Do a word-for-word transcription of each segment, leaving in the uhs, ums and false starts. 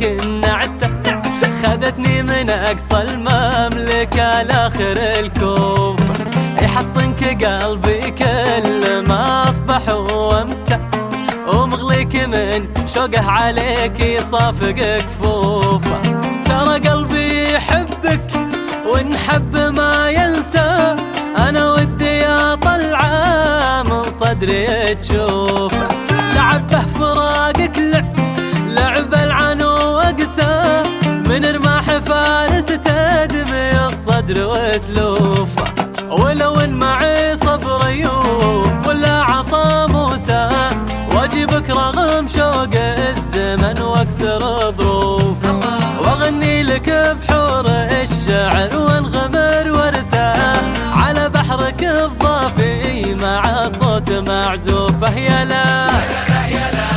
النعسة خذتني من أقصى المملكة لآخر الكوفة. يحصنك قلبي كل ما أصبح وأمسى، ومغليك من شوقه عليك يصافق كفوفه. ترى قلبي يحبك ونحب ما ينسى، أنا ودي أطلعه من صدري تشوفه. لعبه فراقك لعب لعب العنو وقسى، من رماح فارس تدمي الصدر وتلوفه. ولو ان معي صبر ايوب ولا عصا موسى، واجبك رغم شوق الزمن واكسر ظروفه. واغني لك بحور الشعر وانغمر وارساه، على بحرك الضافي مع صوت معزوفه. يا لا يا لا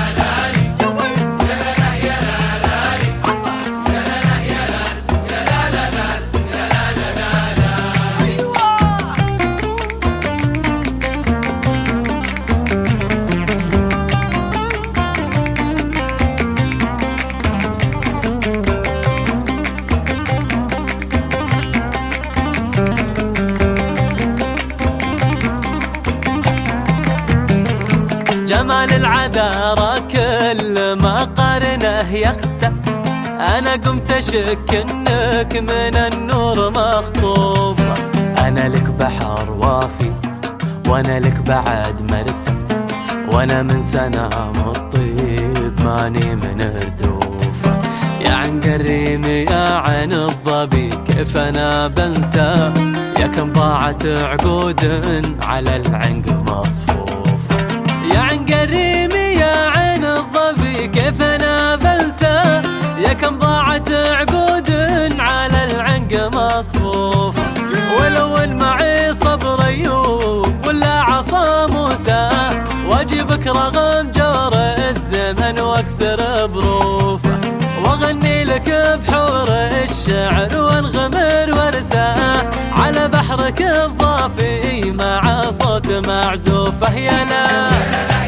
جمال العذارى كل ما قارنه يخسى. أنا قمت أشك إنك من النور مخطوفة. أنا لك بحر وافي وأنا لك بعد مرسى، وأنا من سنام الطيب ماني من ردوفة. يا عن قريم يا عن الظبي كيف أنا بنسى، يا كم ضاعت عقود على العنق مصفوفة. يا عن قريمي يا عين الظبي كيف انا بنسى، يا كم ضاعت عقود على العنق مصفوفة. ولو ان معي صبر ايوب ولا عصا موسى، واجبك رغم جور الزمن واكسر بروفه. واغني لك بحور الشعر وانغمر وارساه، على بحرك الضافي مع صوت معزوفه. يا لا